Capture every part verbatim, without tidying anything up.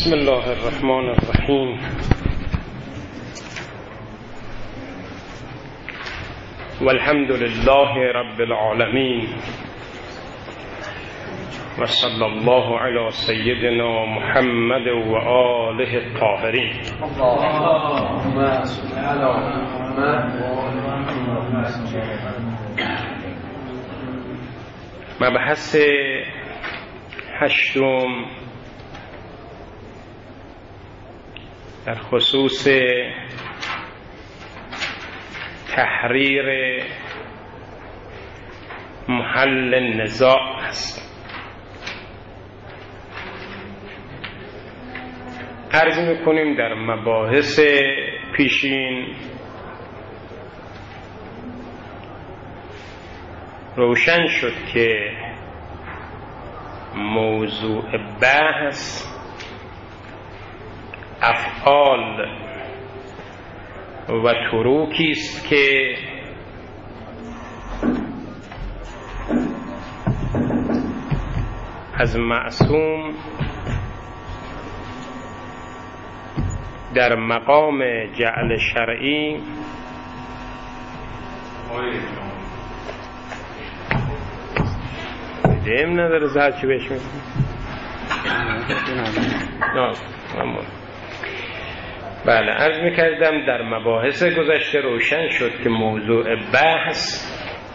بسم الله الرحمن الرحیم. والحمد لله رب العالمین و صلی الله علی سیدنا محمد و آله الطاهرین. اللهم صل علی محمد. مبحث هشتم در خصوص تحریر محل النزاع است. عرض میکنیم در مباحث پیشین روشن شد که موضوع بحث افعال و تروکی است که از معصوم در مقام جعل شرعی دیم نداره زهر چی بهش میکنه. بله، عرض میکردم در مباحث گذشته روشن شد که موضوع بحث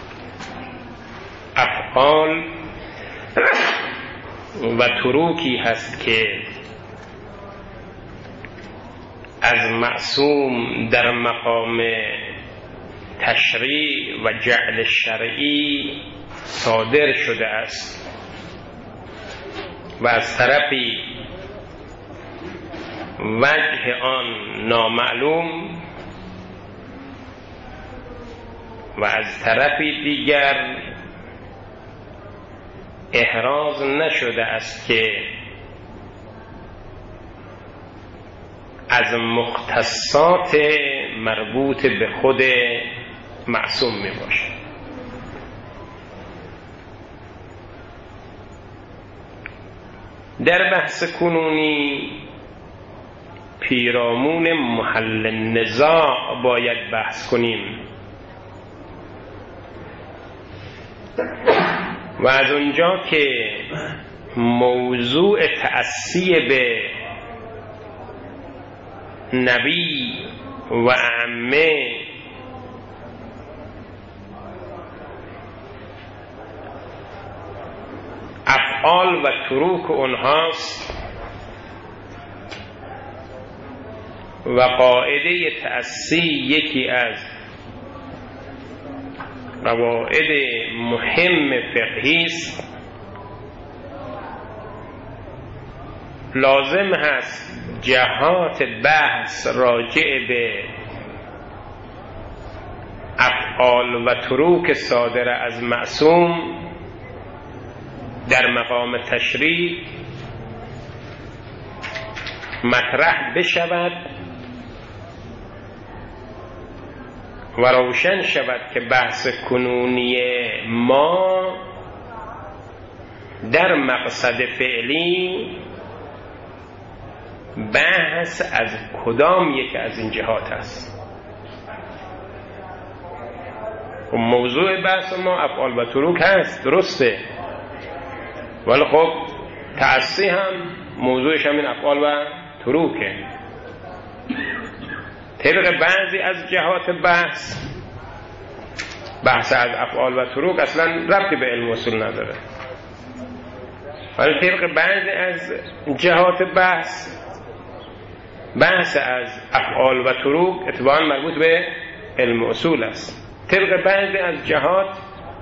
افعال و تروکی هست که از معصوم در مقام تشریع و جعل شرعی صادر شده است و از طرفی وجه آن نامعلوم و از طرفی دیگر احراز نشده است که از مختصات مربوط به خود معصوم می باشد. در بحث کنونی پیرامون محل النزاع باید بحث کنیم و از اونجا که موضوع تأسی به نبی و عمه افعال و تروک اونهاست و قاعده تأسی یکی از قواعد مهم فقهی است، لازم هست جهات بحث راجع به افعال و تروک صادر از معصوم در مقام تشریع مطرح بشود و روشن شود که بحث کنونی ما در مقصد فعلی بحث از کدام یک از این جهات است. و موضوع بحث ما افعال و تروک هست، درسته، ولی خب تأسی هم موضوعش همین افعال و تروکه. طبق بعضی از جهات بحث بحث از افعال و تروک اصلا ربطی به علم اصول نداره، ولی طبق بعضی از جهات بحث بحث از افعال و تروک اتفاقا مربوط به علم اصول است. طبق بعضی از جهات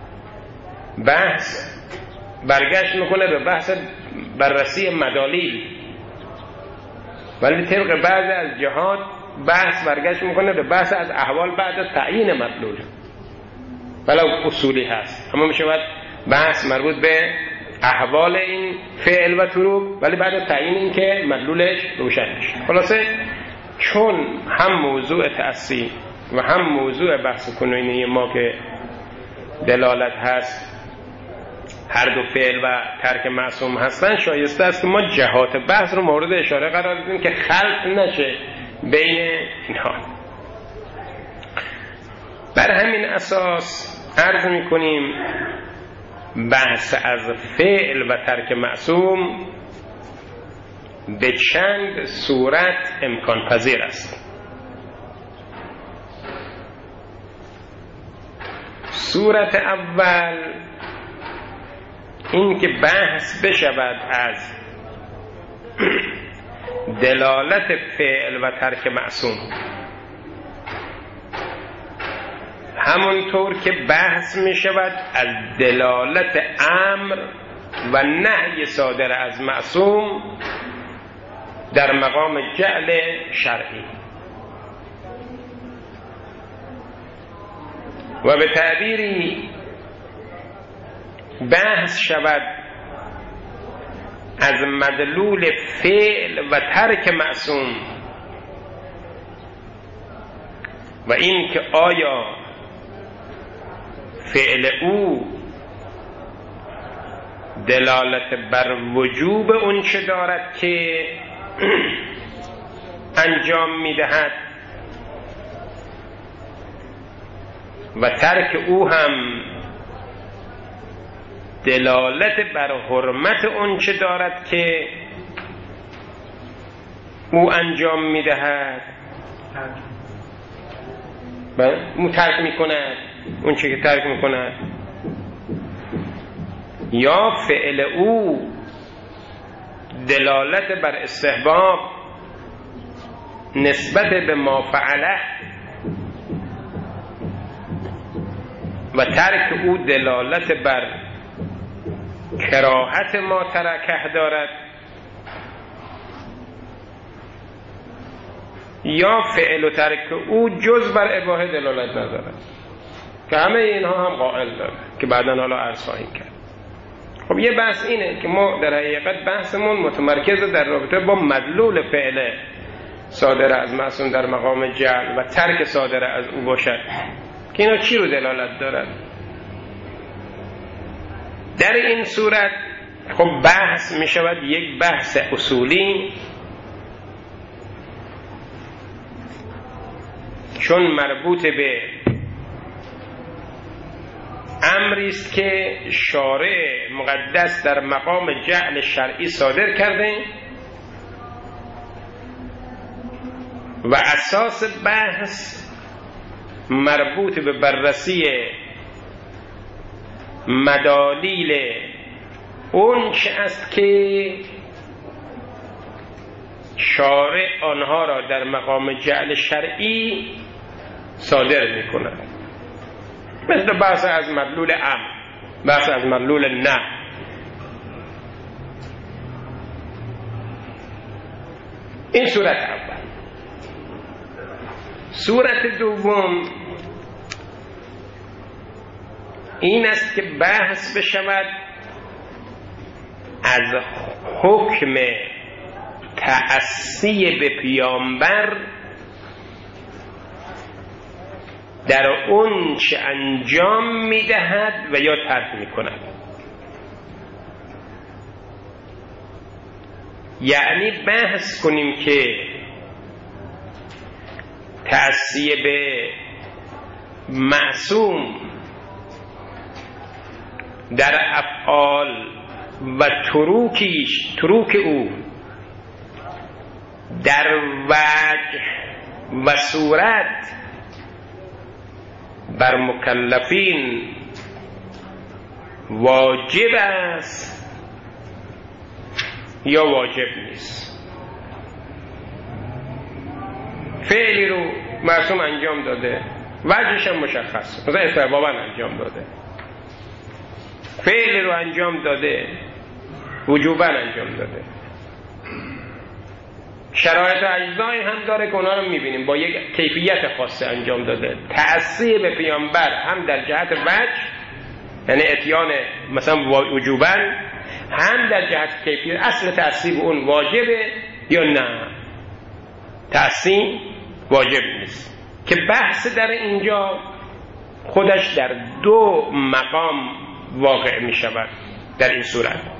بحث برگشت میکنه به بحث بررسی مدالیل، ولی طبق بعضی از جهات بحث برگشت میکنه به بحث از احوال بعد از تعیین مدلول، ولو اصولی هست، اما میشود بحث مربوط به احوال این فعل و تروک ولی بعد از تعیین این که مدلولش روشن میشه. خلاصه چون هم موضوع تأسی و هم موضوع بحث کنونی ما که دلالت هست هر دو فعل و ترک معصوم هستن، شایسته است که ما جهات بحث رو مورد اشاره قرار بدیم که خلط نشه بین اینها. بر همین اساس عرض میکنیم بحث از فعل و ترک معصوم به چند صورت امکان پذیر است. صورت اول این که بحث بشود از دلالت فعل و ترک معصوم، همونطور که بحث می شود از دلالت امر و نهی صادر از معصوم در مقام جعل شرعی، و به تعبیری بحث شود از مدلول فعل و ترک معصوم و این که آیا فعل او دلالت بر وجوب اون چه دارد که انجام میدهد و ترک او هم دلالت بر حرمت اون چه دارد که او انجام میدهد او ترک میکند اون چه که ترک میکند، یا فعل او دلالت بر استحباب نسبت به ما فعله و ترک او دلالت بر کراهت ما ترکه دارد، یا فعل و ترک او جز بر اباحه دلالت ندارد که همه اینها هم قائل داره که بعداً حالا عرض خواهیم کرد. خب یه بحث اینه که ما در حقیقت بحثمون متمرکز در رابطه با مدلول فعل صادر از معصوم در مقام جعل و ترک صادر از او باشد که اینا چی رو دلالت دارد. در این صورت خب بحث می شود یک بحث اصولی، چون مربوط به امری است که شارع مقدس در مقام جعل شرعی صادر کرده و اساس بحث مربوط به بررسی مدالیل اون چه است که شارع آنها را در مقام جعل شرعی صادر می کند، مثل بحث از مدلول امر، بحث از مدلول نه. این صورت اول. صورت دوم این است که بحث بشود از حکم تأسی به پیامبر در اون چه انجام میدهد و یا ترک میکند، یعنی بحث کنیم که تأسی به معصوم در افعال و تروکیش تروک او در وجه و صورت بر مکلفین واجب است یا واجب نیست. فعلی رو معصوم انجام داده، وجهش هم مشخص، مثلا استحباباً انجام داده، فعلی رو انجام داده، وجوباً انجام داده، شرایط و اجزایی هم داره که اونا رو میبینیم با یک کیفیت خاصه انجام داده. تأسی به پیامبر هم در جهت وجه، یعنی اتیان مثلا وجوباً، هم در جهت کیفیت، اصل تأسی به اون واجبه یا نه تأسی واجب نیست، که بحث در اینجا خودش در دو مقام واقع می شود. در این صورت. همون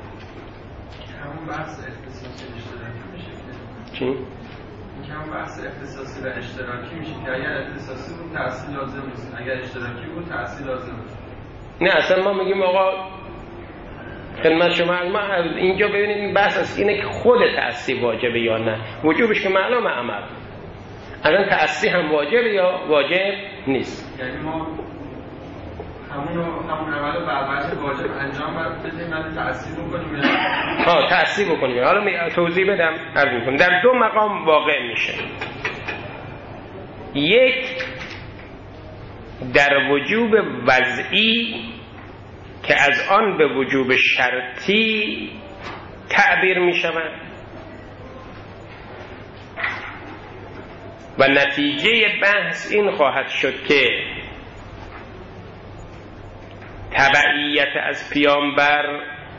بحث اختصاصی اشتراکی میشه چی؟ این که همون بحث اختصاصی و اشتراکی میشه که اگر اختصاصی بود تحصیل لازم نیست، اگر اشتراکی بود تحصیل لازم نیست. نه اصلا ما میگیم آقا خدمت شما ما اینجا ببینید این بحث از اینه که خود تأسی واجبه یا نه. وجوبش که معلومه عمل، اصلا تأسی هم واجبه یا واجب نیست. یعنی ما همون همون عمل رو بر وجه واجب انجام بدیم، من تأسی بکنیم. ها تأسی بکنیم. حالا می توضیح بدم عرض میکنم. در دو مقام واقع میشه. یک در وجوب وضعی که از آن به وجوب شرطی تعبیر می شود و نتیجه بحث این خواهد شد که تبعیت از پیامبر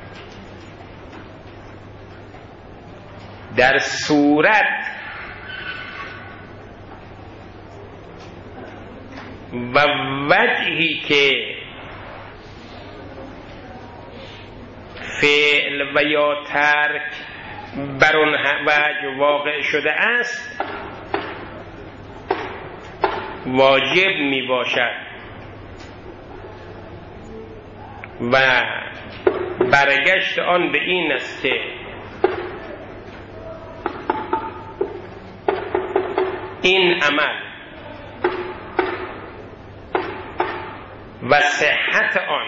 در صورت و وجهی که فعل و یا ترک بر اون وجه واقع شده است واجب می باشد و برگشت آن به این است که این عمل و صحت آن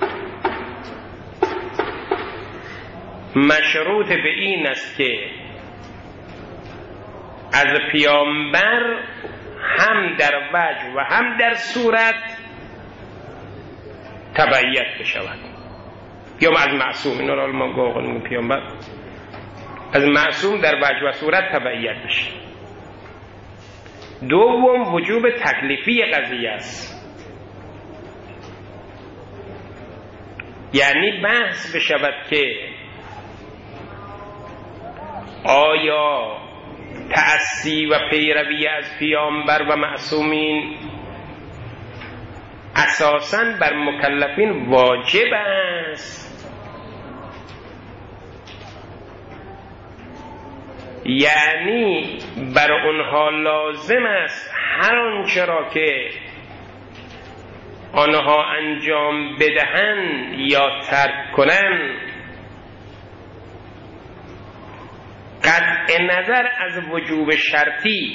مشروط به این است که از پیامبر هم در وجه و هم در صورت تبعیت بشود، یا از معصوم، این را ما گفتیم پیامبر از معصوم در وجه و صورت تبعیت بشه. دوم وجوب تکلیفی قضیه است، یعنی بحث بشود که آیا تأسی و پیروی از پیامبر و معصومین اساساً بر مکلفین واجب است، یعنی بر اونها لازم است هر آنچه را که آنها انجام بدهند یا ترک کنند قطع نظر از وجوب شرطی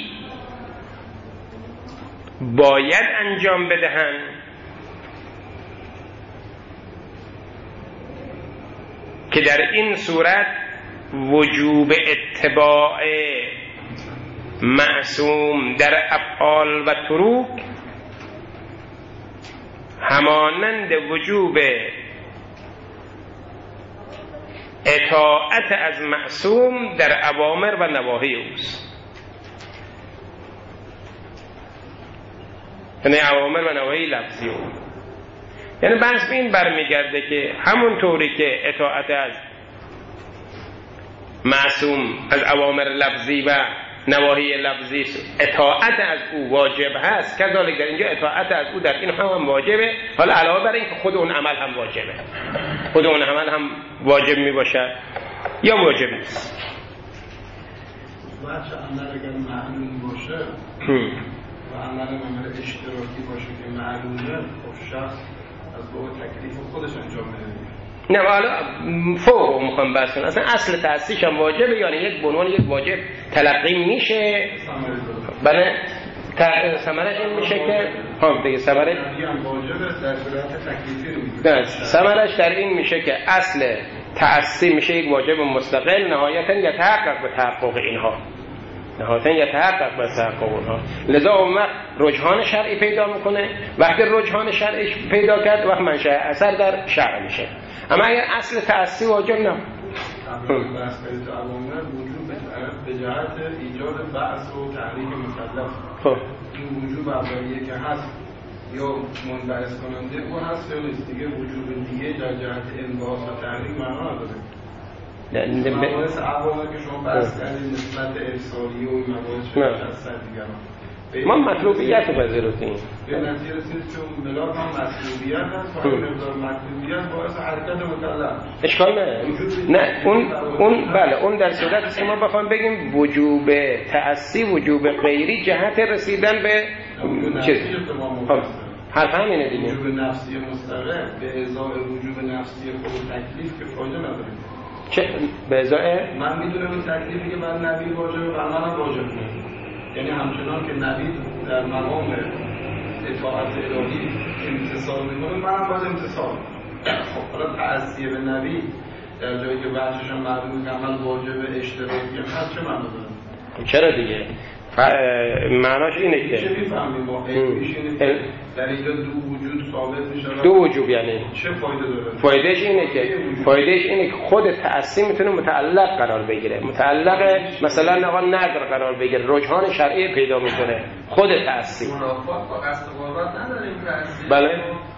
باید انجام بدهند که در این صورت وجوب اتباع معصوم در افعال و تروک همانند وجوب اطاعت از معصوم در اوامر و نواهی اوست. یعنی اوامر و نواهی لفظی او، یعنی بحث به این برمیگرده که همون طوری که اطاعت از معصوم از اوامر لفظی و نواهی لفظی اطاعت از او واجب هست، کذالک در اینجا اطاعت از او در این هم, هم واجبه. حالا علاوه بر این که خود اون عمل هم واجبه، خود اون عمل هم واجب می باشد یا واجب نیست. بچه عمل اگر معلوم باشه و عمل عمل اشتراکی باشه که معلومه، خب شخص از با تکلیف خودش انجام بده. نه حالا فوق میخوام بحث کنم، اصلا اصل تأسیش هم واجبه، یعنی یک بنوان یک واجب تلقی میشه. بله ثمرش این میشه که ها دیگه ثمرش واجبه در صورت تکلیفی رو میگه. نه ثمرش در این میشه که اصل تأسی میشه یک واجب مستقل، نهایتا یتحقق به تحقق اینها، نهایتا یتحقق به تحقق اونها. لذا اون وقت رجحان شرعی پیدا میکنه. وقتی رجحان شرعی پیدا کرد وقت منشأ اثر در شرع میشه. اما اگر اصل تأسی واجب نه، بحث کنید اوامر وجوب به جهت ایجاد بعث و تحریک مکلف. خب این وجوب اولیه که هست یا منبعث کننده او هست یا نیست، دیگه وجوب دیگه در جهت انبعاث و تحریک معنا نداره. مباحث اوامر که شما بحث کردید نسبت ارسالی و مباحث هست دیگه ما مطلوبیت پذیرفتیم. به نتیجه رسید که ملاک هم مطلوبیت هست و این مقدار مطلوبیت باعث حرکت مطلق. اشکال نه. نه اون اون بله اون در صورتی است که ما بخوام بگیم وجوب تأسی وجوب غیری جهت رسیدن به چیز. خب حرف همینه دیگه. وجوب نفسی مستقل به ازای وجوب نفسی خود تکلیف که فایده نداره. چه به ازای من میدونم این تکلیفی که من نبی واجبه و منم واجبه. یعنی همچنان که نبی در مقام اطاعت الهی امتصال میکنه منم باید امتصال. خب حالا تأثیه به نبی در جایی که وجهش هم معلومه که عمل واجب اشتراکی هست چه معنی داره؟ چرا دیگه؟ معناش اینه که چه میفهمیم ما اینه در اینجا دو وجود ثابت میشه. دو وجوب یعنی چه فایده داره؟ فایدهش اینه که فایدهش اینه که خود تأثیر میتونه متعلق قرار بگیره، متعلق مثلا آقا نظر قرار بگیره، رجحان شرعی پیدا میکنه خود تأثیر. منافات با قصد قربت نداریم تأثیر. بله.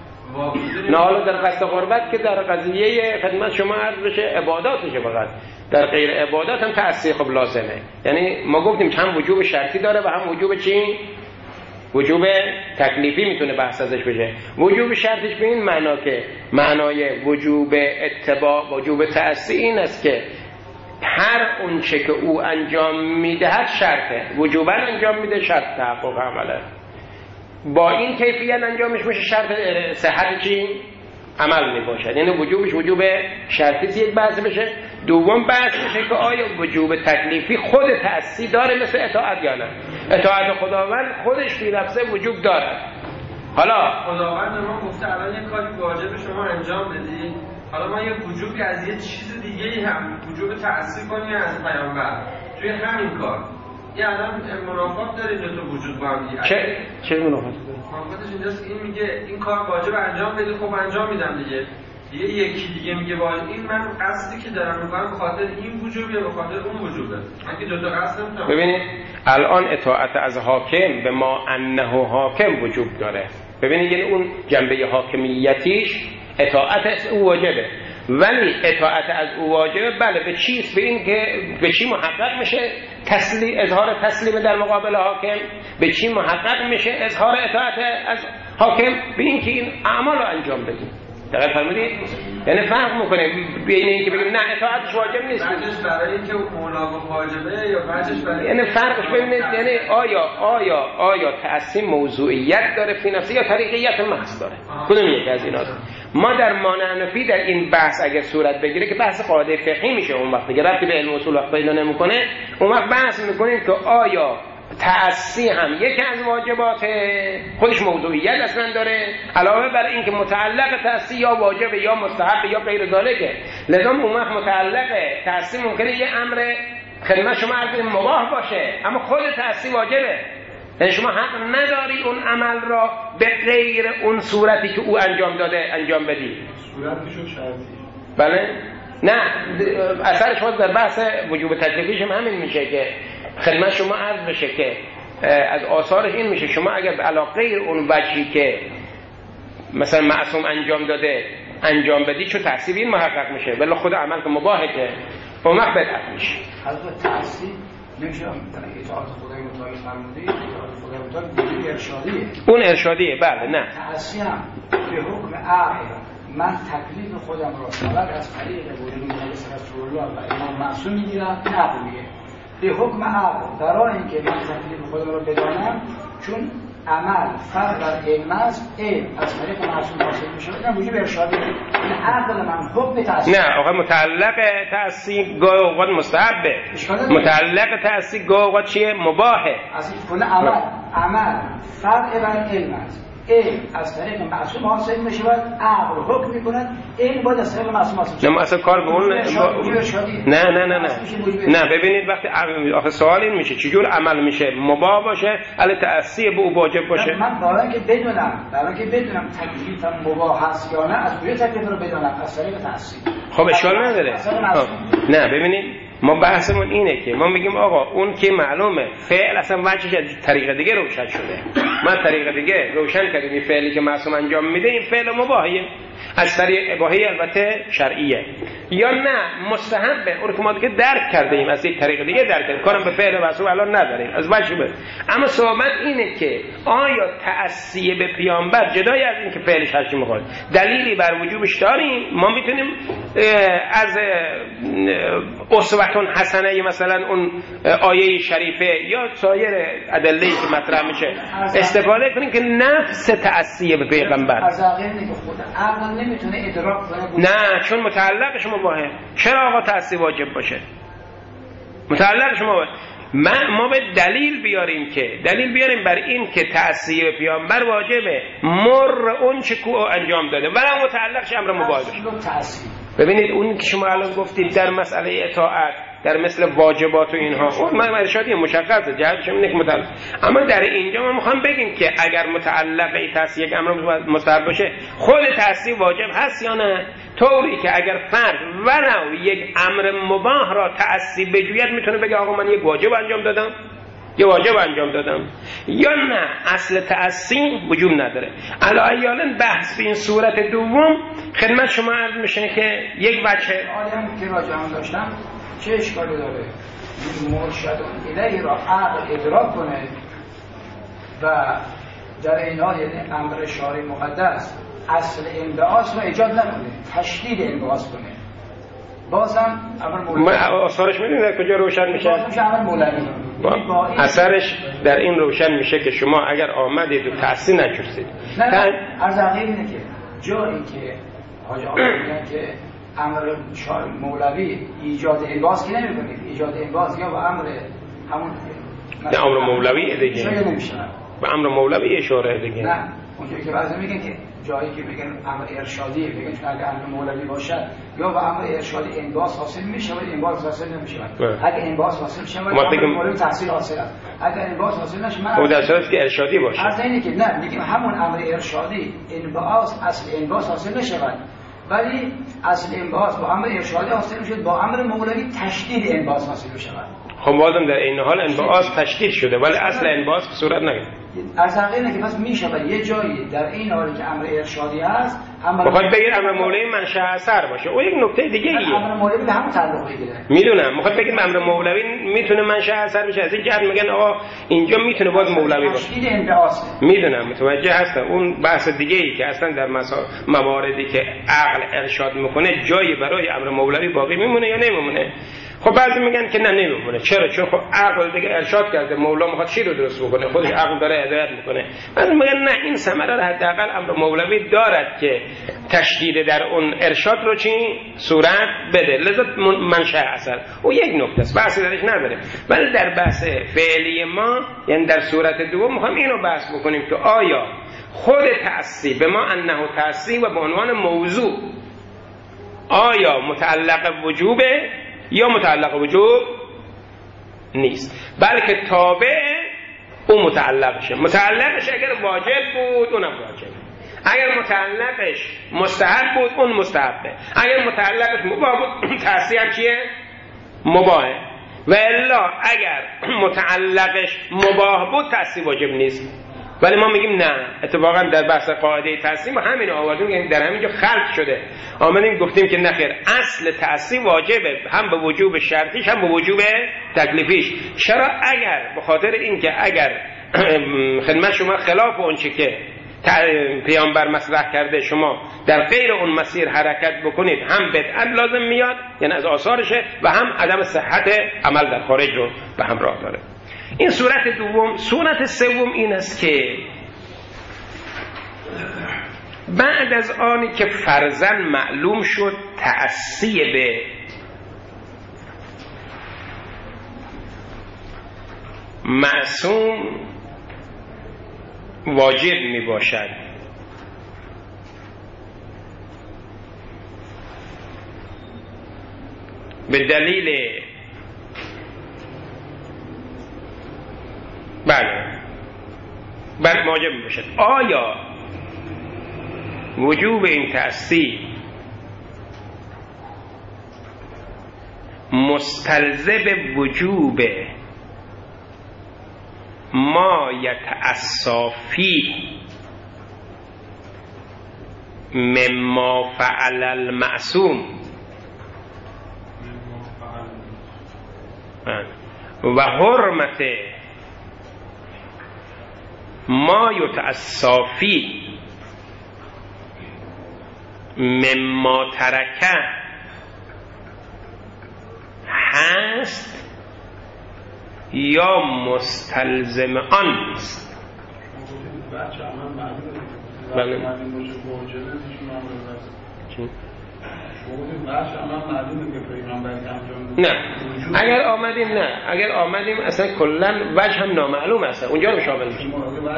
نه حالا در قصد قربت که در قضیه خدمت شما عرض بشه عباداتشه، فقط در غیر عبادات هم تأثیر خب لازمه. یعنی ما گفتیم هم وجوب شرطی داره و هم وجوب چی؟ وجوب تکلیفی میتونه بحث ازش بشه. وجوب شرطش به این معنا که معنای وجوب اتباع وجوب تأثیر این است که هر اون چه که او انجام میدهد شرطه، وجوبا انجام میده شرط تحقق عمله، با این کیفیت انجامش میشه شرط صحت چی؟ عمل میباشد. یعنی وجوبش وجوب شرطی یک بحث بشه. دوم بحث میشه که آیا وجوب تکلیفی خود تأثیر داره مثل اطاعت یا نه؟ اطاعت خداوند خودش فی نفسه وجوب داره. حالا خداوند ما گفته الان یک کاری واجب شما انجام بدید، حالا ما یه وجوبی از یه چیز دیگه هم وجوب تأثیر کنیم از پیامبر توی همین کار. یه الان منافات داره دو تا وجود با هم دیگه. چه چه منافات داره؟ منافاتش اینجاست که این میگه این کار واجب انجام بدید، خب انجام میدم دیگه. یه یکی دیگه میگه واجب این من قصدی که دارم میکنم به خاطر این وجوب یا به خاطر اون وجوبه. من که دو تا قصد نمیتونم. ببینید الان اطاعت از حاکم به ما انه حاکم وجوب داره. ببینید یعنی اون جنبه حاکمیتیش اطاعت از او واجبه، ولی اطاعت از او واجبه بله به چیست؟ به این که به چی محقق میشه تسلیم اظهار تسلیم در مقابل حاکم؟ به چی محقق میشه اظهار اطاعت از حاکم؟ به این که این اعمال رو انجام بدیم. دقیق فرمودید؟ یعنی فرق میکنه بین این که بگیم نه اطاعتش واجب نیست، بعدش برای اینکه مولا واجبه یا بعدش برای یعنی فرقش ببینید یعنی آیا آیا آیا تأثیر موضوعیت داره فی نفسه یا طریقیت محض داره؟ کدوم یکی از ایناست؟ ما در مانع نفی در این بحث اگر صورت بگیره که بحث قاعده فقهی میشه، اون وقت که ربطی به علم اصول وقت پیدا نمیکنه، اون وقت بحث میکنیم که آیا تأسی هم یکی از واجبات خودش موضوعیت اصلا داره، علاوه بر این که متعلق تأسی یا واجب یا مستحب یا غیر ذالکه. لذا اون وقت متعلق تأسی ممکنه یه امر خدمت شما عرض مباح باشه اما خود تأسی واجبه، یعنی شما حق نداری اون عمل را به غیر اون صورتی که او انجام داده انجام بدی. صورتی شد شرطی. بله؟ نه اثرش باز در بحث وجوب تکلیفیش هم همین میشه که خدمت شما عرض بشه که از آثارش این میشه شما اگر به علاقه اون وجهی که مثلا معصوم انجام داده انجام بدی چون تحصیل این محقق میشه، ولی خود عمل که مباهه که اون وقت بدعت میشه. حضرت تحصیل نمیشه اطاعت خدای متعال فرموده، اطاعت خدای متعال وجود ارشادیه. اون ارشادیه بله. نه تحصیل هم به حکم عقل من تکلیف خودم را فقط از طریق وجود رسول الله و امام معصوم میگیرم، این عقل میگه به حکم عقل برای اینکه من تکلیف خودم را بدانم، چون عمل فرق بر علم است، علم از طریق معصوم حاصل میشه، این وجود ارشادی. این عقل من حکم تأثیر نه آقا متعلق تأثیر گاه اوقات مستحبه، متعلق تأثیر گاه اوقات چیه؟ مباحه. از این کل عمل عمل فرق بر علم است، علم از طریق معصوم حاصل میشه، باید عقل حکم میکنه، علم باید از طریق معصوم حاصل میشه. نه اصلا کار به اون نه نه نه نه نه ببینید وقتی آخه سوال این میشه چجور عمل میشه مباح باشه علی تأثیر به او واجب باشه؟ من برای اینکه بدونم برای اینکه بدونم تکلیفم مباح هست یا نه، از کجا تکلیف رو بدونم؟ از طریق تأثیر. خب اشکال نداره. نه ببینید ما بحثمون اینه که ما میگیم آقا اون که معلومه فعل اصلا وجهش از طریق دیگه روشن شده، ما طریق دیگه روشن کردیم این فعلی که معصوم انجام میده این فعل مباحیه، از طریق اباحی البته شرعیه، یا نه مستحبه، اون که ما دیگه درک کردیم از یک طریق دیگه درک کردیم، کارم به فعل معصوم الان نداریم از وجه. اما صحبت اینه که آیا تأسی به پیامبر جدای از این که فعلش هرچی میخواد دلیلی بر وجوبش داریم؟ ما میتونیم از اسوه حسنه مثلا اون آیه شریفه یا سایر ادله‌ای که مطرح میشه استفاده کنیم که نفس تأسی به پیغمبر از عقیده که خود عقل نمیتونه ادراک کنه. نه، چون متعلقش مباحه. چرا آقا تأسی واجب باشه؟ متعلقش مباحه. ما ما به دلیل بیاریم که دلیل بیاریم بر این که تأسی به پیامبر واجبه، مر اون چه کو انجام داده ولی متعلقش امر مباح. ببینید اون که شما الان گفتید در مسئله اطاعت در مثل واجبات و اینها اون من ارشادی مشخصه جهتش اینه که متعلق، اما در اینجا ما میخوام بگیم که اگر متعلق ای تأسی یک امر مستحب باشه خود تأسی واجب هست یا نه، طوری که اگر فرد ولو یک امر مباح را تأسی بجوید میتونه بگه آقا من یک واجب انجام دادم یه واجب انجام دادم، یا نه اصل تأسی وجود نداره. علایالن بحث به این صورت دوم خدمت شما عرض میشه که یک بچه آدم که راجعان داشتم چه اشکالی داره مرشد الهی را عقل ادراک کنه و در این حال یعنی امر شارع مقدس اصل انبعاث را ایجاد نکنه، تشدید انبعاث کنه. بازم امر مولوی اثرش میدونید در کجا روشن میشه؟ بازم امر مولوی اثرش در این روشن میشه که شما اگر آمدید و تأسی نجوستید. نه نه از عقیل اینه که جایی که حاج آقا میگن که امر شارع مولوی ایجاد انبعاث که نمی کنید، ایجاد انبعاث یا با امر همون نه امر مولوی دیگه شاید نمیشه به امر مولوی اشاره دیگه. نه اونجایی که بعضی میگن که جایی که میگن امر ارشادی میگن چون اگه امر مولوی باشد یا با امر ارشادی انبعاث حاصل میشه ولی انبعاث حاصل نمیشه. اگه انبعاث حاصل شه ولی امر مولوی تحصیل حاصله، اگه انبعاث حاصل نشه من اون در صورتی که ارشادی باشه از اینه که نه میگیم همون امر ارشادی انبعاث اصل انبعاث حاصل نشه ولی اصل انبعاث با امر ارشادی حاصل میشه، با امر مولوی تشدید انبعاث حاصل میشه. خب بازم در این حال انبعاث تشدید شده ولی اصل انبعاث به صورت نگیره. از حقیقه که بس میشه و یه جایی در این حالی که امر ارشادی هست بخواد بگیر امر مولوی منشأ اثر باشه او یک نکته دیگه ایه. امر مولوی به همون تعلق بگیره. میدونم میخواد بگیم امر مولوی میتونه منشأ اثر بشه، از این جهت میگن آقا اینجا میتونه باز مولوی باشه. تشدید انبعاث. میدونم متوجه هستم. اون بحث دیگه ای که اصلا در مواردی که عقل ارشاد میکنه جایی برای امر مولوی باقی میمونه یا نمیمونه. خب بعضی میگن که نه نمیمونه. چرا؟ چون خب عقل دیگه ارشاد کرده، مولا میخواد چی رو درست بکنه، خودش عقل داره هدایت میکنه. بعضی میگن نه این ثمره رو حداقل امر مولوی دارد که تشدید در اون ارشاد رو چی صورت بده، لذا منشأ اثر او یک نکته است بحثی درش نداره. ولی در بحث فعلی ما یعنی در صورت دوم میخوام اینو بحث بکنیم که آیا خود تأسی به ما انه تأسی و به عنوان موضوع آیا متعلق وجوبه یا متعلق وجوب نیست، بلکه تابع اون متعلقشه. متعلقش اگر واجب بود اونم واجب، اگر متعلقش مستحب بود اون مستحبه، اگر متعلقش مباح بود تأسی هم چیه؟ مباحه. و الا اگر متعلقش مباح بود تأسی واجب نیست. ولی ما میگیم نه، اتفاقا در بحث قاعده تأسی ما همین آوردیم که در همینجا خلق شده، آمدیم گفتیم که نخیر اصل تأسی واجبه، هم به وجوب شرطیش هم به وجوب تکلیفیش. چرا؟ اگر به خاطر این که اگر خدمت شما خلاف اون چه که پیامبر مصرح کرده شما در غیر اون مسیر حرکت بکنید هم بدعت لازم میاد یعنی از آثارشه و هم عدم صحت عمل در خارج رو به همراه داره. این صورت دوم. صورت سوم این است که بعد از آنی که فرضاً معلوم شد تأسی به معصوم واجب می باشد، به دلیل بله بله واجب می باشد. آیا وجوب این تأسی مستلزم وجوب ما یتعصی فیه مما فعل المعصوم و حرمت ما یتعصی فیه مما ترکه هست یا مستلزم آن است. بله. نه اگر آمدیم نه اگر آمدیم اصلا کلا وجه هم نامعلوم است، اونجا رو شامل میشه.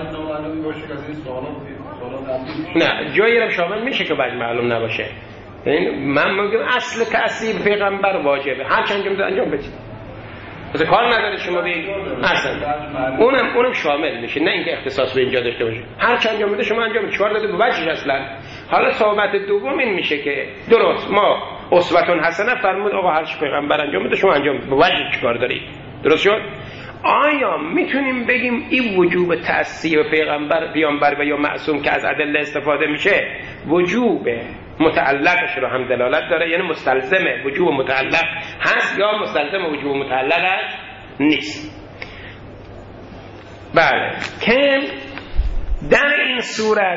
نه جایی رو شامل میشه که وجه معلوم نباشه. یعنی من میگم اصل تأثیر پیغمبر واجبه، هر چند انجام انجام بدید. مثلا کار نداره شما بگید اصلا اونم اونم شامل میشه، نه اینکه اختصاص به اینجا داشته باشه. هر چند انجام بده شما انجام چهار داده به وجهش اصلا. حالا صحبت دوم این میشه که درست ما اسوه حسنه فرمود آقا هر چی پیغمبر انجام بده شما انجام به وجه چیکار دارید. درست شد؟ آیا میتونیم بگیم این وجوب تأثیر پیغمبر پیامبر و یا معصوم که از ادله استفاده میشه وجوب متعلقش رو هم دلالت داره، یعنی مستلزم وجوب متعلق هست یا مستلزم وجوب متعلقش نیست؟ بله که در این صورت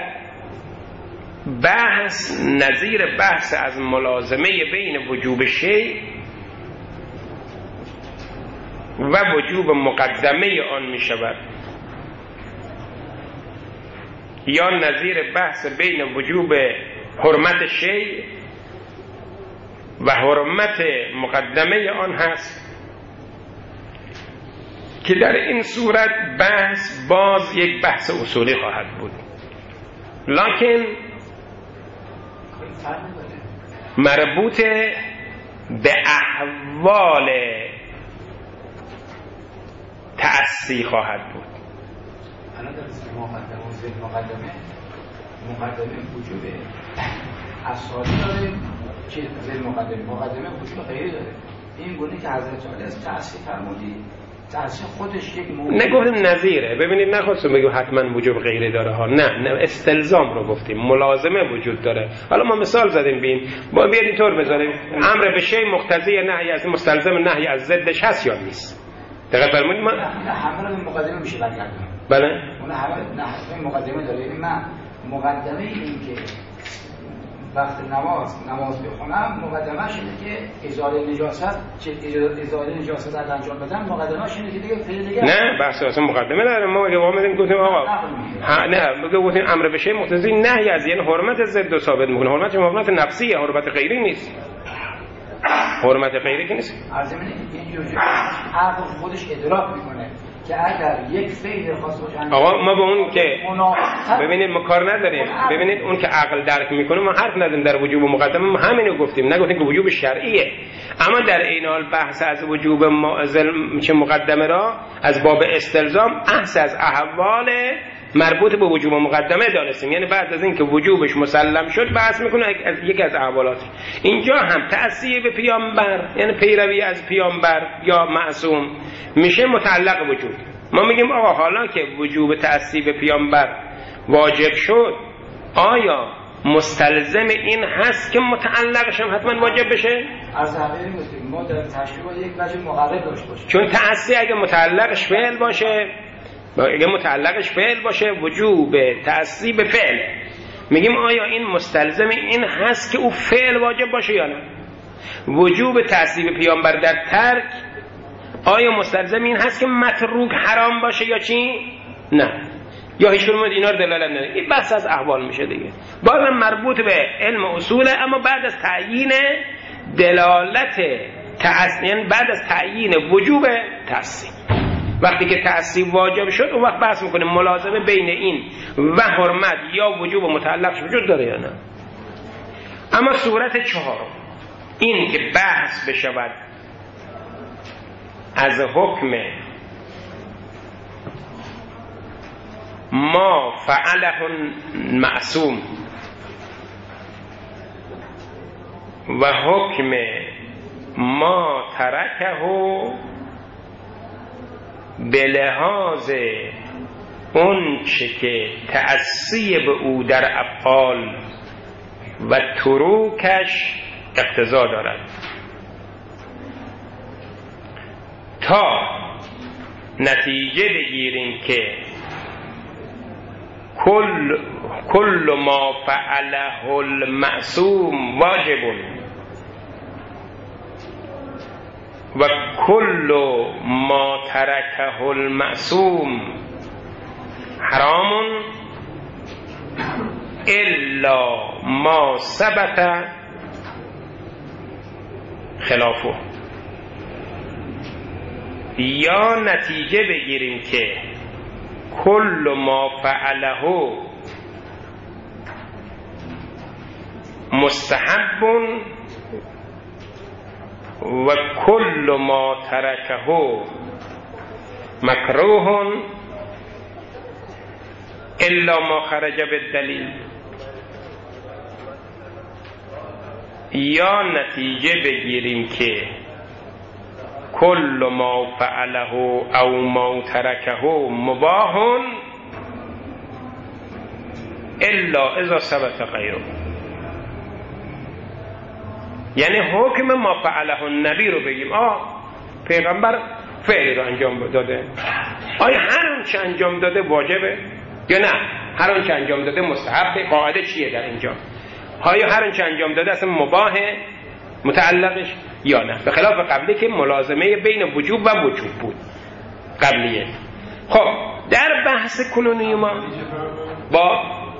بحث نظیر بحث از ملازمه بین وجوب شیء و وجوب مقدمه آن می شود، یا نظیر بحث بین وجوب حرمت شیء و حرمت مقدمه آن هست که در این صورت بحث باز یک بحث اصولی خواهد بود، لکن مربوط به احوال تأثی خواهد بود. الان در مقدمه و ذهن مقدمه مقدمه وجوب اساسی داره که ذهن مقدمه مقدمه وجوب غیری داره. این گونه که حضرت علی از تأثی فرمودی تأثی خودش یک موضوع نگفتیم نظیره. ببینید نخواستم بگم حتما وجوب غیری داره ها، نه نه استلزام رو گفتیم، ملازمه وجود داره. حالا ما مثال زدیم ببین با بیاد اینطور بذاریم امر به شیء مقتضی نهی از مستلزم نهی از ضدش هست یا نیست. دقیق فرمودید ما همه رو مقدمه میشه برگردونیم. بله اون همه نه مقدمه داره. یعنی من مقدمه این که وقت نماز نماز بخونم مقدمه‌اش اینه که ازاله نجاست چه ازاله نجاست از انجام بدم، مقدمه‌اش اینه که دیگه فعل دیگه نه بحث اصلا مقدمه نداره. ما اگه اومدیم گفتیم آقا ها نه میگه گفتیم امر به شیء مقتضی نهی از، یعنی حرمت ضد و ثابت میکنه. حرمت حرمت نفسیه، حرمت غیری نیست. حرمت غیری که نیست. عرض اینه که اینجوری عقل خودش ادراک میکنه که اگر یک فعل خاص باشه آقا ما به اون که ببینید ما کار نداریم. ببینید اون که عقل درک میکنه ما حرف نداریم در وجوب مقدمه، ما همینو گفتیم، نگفتیم که وجوب شرعیه. اما در این حال بحث از وجوب چه مقدمه را از باب استلزام بحث از احوال مربوط به وجوب مقدمه دانستیم، یعنی بعد از اینکه وجوبش مسلم شد بحث میکنه از یکی از احوالات. اینجا هم تأثیر به پیامبر یعنی پیروی از پیامبر یا معصوم میشه متعلق وجود. ما میگیم آقا حالا که وجوب تأثیر به پیامبر واجب شد آیا مستلزم این هست که متعلقش هم حتما واجب بشه؟ از همین گفتیم ما در تشریح یک وجه مقرر داشته باشیم، چون تأثیر اگه متعلقش فعل باشه اگه متعلقش فعل باشه وجوب تأثیر به فعل، میگیم آیا این مستلزم این هست که او فعل واجب باشه یا نه؟ وجوب تأثیر به پیامبر در ترک آیا مستلزم این هست که متروک حرام باشه یا چی؟ نه، یا هیچ کدوم اینا رو دلالت نداره. این بحث از احوال میشه دیگه، بازم مربوط به علم اصوله، اما بعد از تعیین دلالت تأثیر، یعنی بعد از تعیین وجوب تأثیر، وقتی که تأثیر واجب شد اون وقت بحث میکنیم ملازمه بین این و حرمت یا وجوب متعلقش وجود داره یا نه. اما صورت چهارم این که بحث بشود از حکم ما فعله معصوم و حکم ما ترک ترکه به لحاظ اون چه که تأثی به او در افعال و تروکش اقتضا دارد تا نتیجه بگیریم که کل کل ما فعله المعصوم واجب و کل ما ترکه المعصوم حرام الا ما ثبت خلافه. یا نتیجه بگیریم که کل ما فعله مستحب و کل ما ترکه مکروه الا ما خرج بالدلیل. یا نتیجه بگیریم که کل ما فعله او ما ترکه مباح الا اذا ثبت غیره. یعنی حکم ما فعله النبی رو بگیم آه پیغمبر فعلی رو انجام داده، آیا هر آنچه انجام داده واجبه یا نه هر آنچه انجام داده مستحبه؟ قاعده چیه در اینجا؟ آیا هر آنچه انجام داده اصلا مباحه متعلقش یا نه؟ به خلاف قبلی که ملازمه بین وجوب و وجوب بود قبلیه. خب در بحث کنونی ما با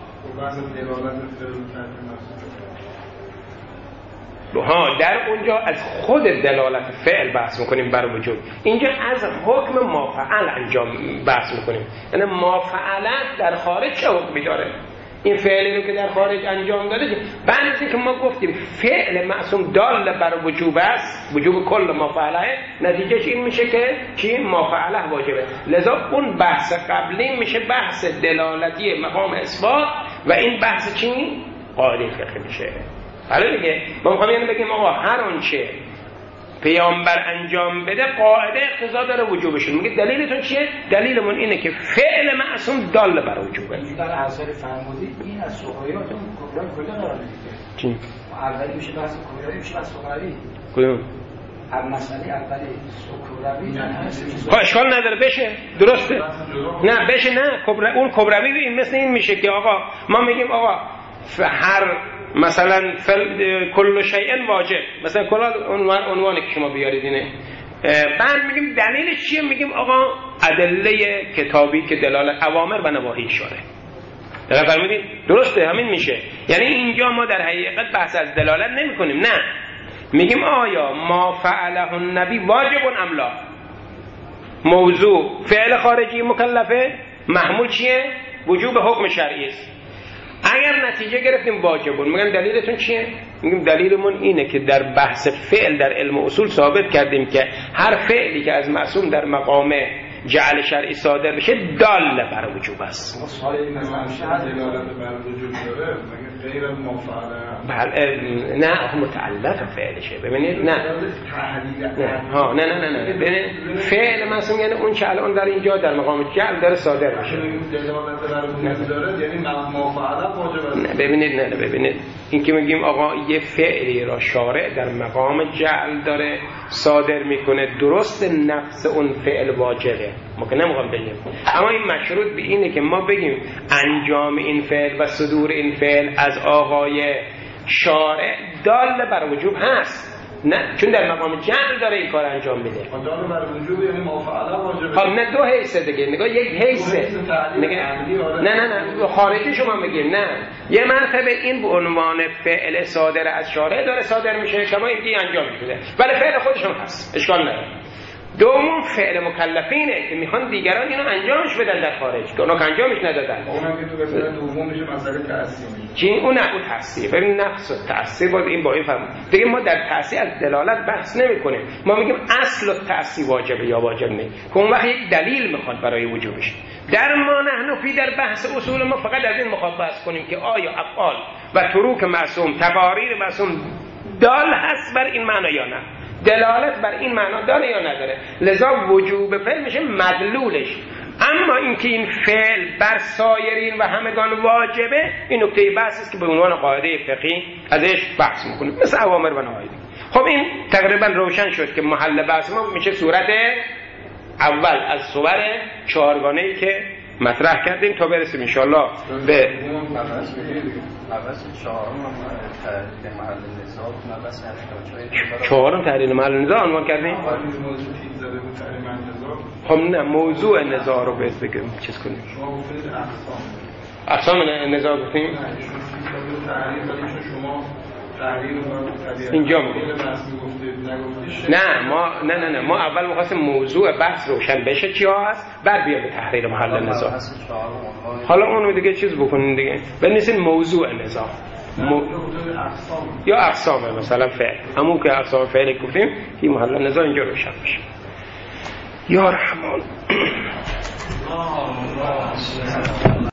ها در اونجا از خود دلالت فعل بحث میکنیم بر وجود، اینجا از حکم مافعل انجام بحث میکنیم. یعنی مافعلت در خارج چه حکمی داره؟ این فعلی رو که در خارج انجام داده بعد از اینکه ما گفتیم فعل معصوم دال بر وجوب است، وجوب کل مافعله، نتیجهش این میشه که چی؟ مافعله واجبه. لذا اون بحث قبلی میشه بحث دلالتی مقام اثبات و این بحث چی؟ قاعده فقهی میشه. حالا دیگه ما میخوام یعنی بگیم آقا هر آنچه پیامبر انجام بده قاعده اقتضا داره وجوبشون. میگه دلیلتون چیه؟ دلیلمون اینه که فعل معصوم دال بر وجوبه. این در اثر فرمودید این از سوغایاتون کبرا کجا قرار میگیره؟ چی؟ اولی میشه بحث کبرایی میشه بحث صغری. کدوم؟ هر مسئله اولی کبروی نه ها اشکال نداره بشه درسته. نه بشه نه کبرا اون کبروی این مثل این میشه که آقا ما میگیم آقا هر مثلا فل... کل شیء واجب، مثلا کلا عنوان عنوانی که شما بیارید اینه، بعد میگیم دلیلش چیه؟ میگیم آقا ادله کتابی که دلالت اوامر و نواهی شاره. دقیق فرمودید؟ درسته همین میشه. یعنی اینجا ما در حقیقت بحث از دلالت نمی کنیم، نه میگیم آیا ما فعله النبی واجب ام لا؟ موضوع فعل خارجی مکلفه، محمول چیه؟ وجوب حکم شرعی است. اگر نتیجه گرفتیم واجبون، میگن دلیلتون چیه؟ میگیم دلیلمون اینه که در بحث فعل در علم اصول ثابت کردیم که هر فعلی که از معصوم در مقام جعل شرعی صادر بشه دال بر وجوب است. سوال این مثلا دلالت بر وجوب داره مگه غیر مفعله؟ بله نه متعلق فعلشه. ببینید نه نه ها نه نه نه نه ببینید فعل معصوم یعنی اون که الان در اینجا در مقام جعل داره صادر میشه. دلالت بر وجوب داره یعنی مفعله واجب است. نه ببینید نه ببینید این که میگیم آقا یه فعلی را شارع در مقام جعل داره صادر میکنه، درست نفس اون فعل واجبه، ما که نمیخوام بگیم، اما این مشروط به اینه که ما بگیم انجام این فعل و صدور این فعل از آقای شارع دال بر وجوب هست، نه چون در مقام جعل داره این کار انجام میده. دال بر وجوب یعنی مفعله واجبه. خب نه دو حیثه دیگه، نگاه یک حیثه نگاه نه نه نه خارجی شما بگیم نه یه مرتبه این به عنوان فعل صادر از شارع داره صادر میشه، شما این انجام میده ولی فعل خودشون هست، اشکال نداره. دوم فعل مکلفینه که میخوان دیگران اینو انجامش بدن در خارج که اونا انجامش ندادن. اونم که تو مثلا دوم میشه مسئله تأثیر میشه. چی اون نه اون تأثیر. ببین نفس و تأثیر باز این با این فهم. دیگه ما در تأثیر از دلالت بحث نمیکنیم. ما میگیم اصل و تأثیر واجبه یا واجب نیست. که اون وقت یک دلیل میخواد برای وجوبش. در ما نحن فی در بحث اصول ما فقط از این میخواد بحث کنیم که آیا افعال و تروک معصوم تقاریر معصوم دال هست بر این معنی یا نه. دلالت بر این معنا داره یا نداره؟ لذا وجوب فعل میشه مدلولش. اما اینکه این فعل بر سایرین و همگان واجبه، این نکته بحث است که به عنوان قاعده فقهی ازش بحث میکنه، مثل اوامر و نواهی. خب این تقریبا روشن شد که محل بحث ما میشه صورت اول از صور چهارگانه‌ای که مطرح کردیم تا برسیم انشالله به چهارم تحلیل محل نزاع عنوان کردیم. خب نه، موضوع نزاع رو بهت بگم چیز کنیم. اقسام نزاع گفتیم اینجا میگه نه ما نه نه نه ما اول می‌خواستیم موضوع بحث روشن بشه چی هست، بعد بیا به تحریر محل نزاع. حالا اونو دیگه چیز بکنین دیگه، بنویسین موضوع نزاع مو... یا اقسام مثلا فعل، همون که اقسام فعل گفتیم که محل نزاع اینجا روشن بشه. یا رحمان